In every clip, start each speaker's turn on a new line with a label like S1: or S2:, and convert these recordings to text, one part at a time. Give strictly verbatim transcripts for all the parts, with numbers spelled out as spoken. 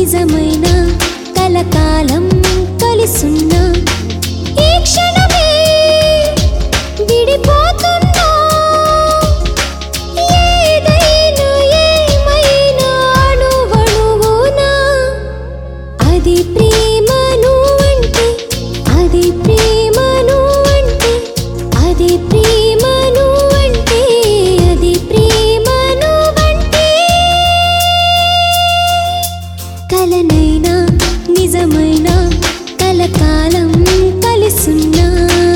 S1: నిజమైన కలకాలం కలిసున్నా ఈ క్షణమే విడిపోతున్నా ఏదైనా ఏమైనా అణువణువునా అది ప్రేమ నువ్వంటే అది ప్రేమ నువ్వంటే అది ప్రేమ నువ్వంటే అది ప్రేమ నువ్వంటే కలనైనా నిజమైన కలకాలం కలిసున్నా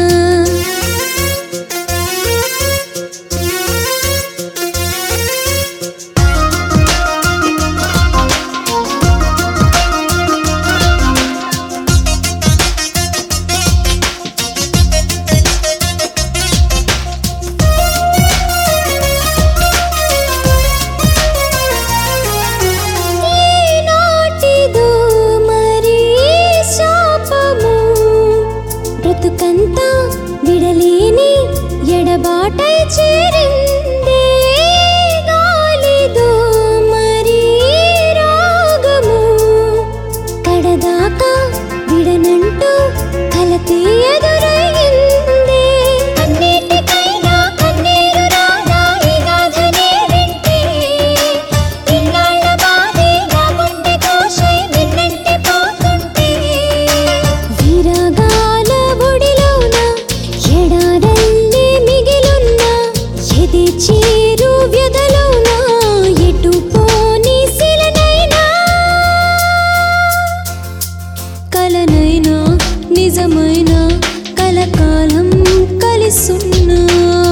S1: బ్రతుకంతా విడలేని ఎడబాటై చేరిందే గాలిదో మరి రాగము కడదాకా విడనంటూ కలతే ఎదురయ్యిందే అన్నిటికైనా కన్నీరు రాదా ఈ గాథనే వింటే ఇన్నాళ్ళ బాధే నా గుండె కోశై నిన్నంటి పోతుంటే విరగాల ఒడిలోన ఎడారల్లే మిగిలున్న ఎది చేరు వ్యధలోన ఎటు పోని శిలనైనా కలనైనా నిజమైన కలకాలం కలిసున్నా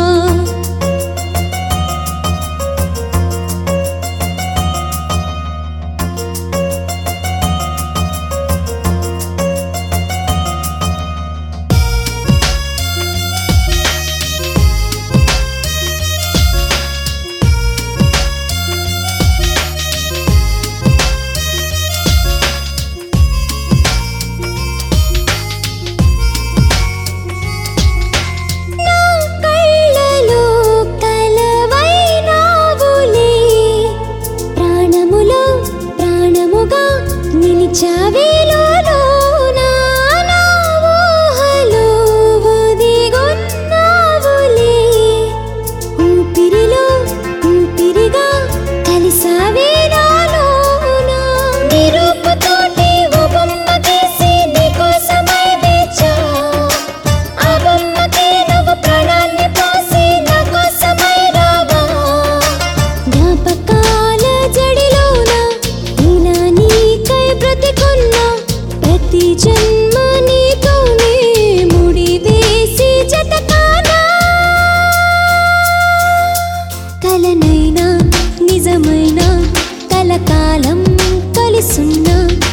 S1: నిలిచావేలో నా ఊహలో ఒదిగొన్నావులే ఊపిరిలో ఊపిరిగా కలిసావే నాలోన నీ రూపుతోటి ఓ బొమ్మ గీసి నీకోసమై వేచా ఆ బొమ్మకి నువ్వు ప్రాణాన్ని పోసి నా కోసమై రావా జ్ఞాపకాల జడిలోన ఇలా నీకై బ్రతికున్నా ప్రతి జన్మ నీతోనే ముడి వేసి జతకానా కలనైనా నిజమైన కలకాలం కలిసున్నా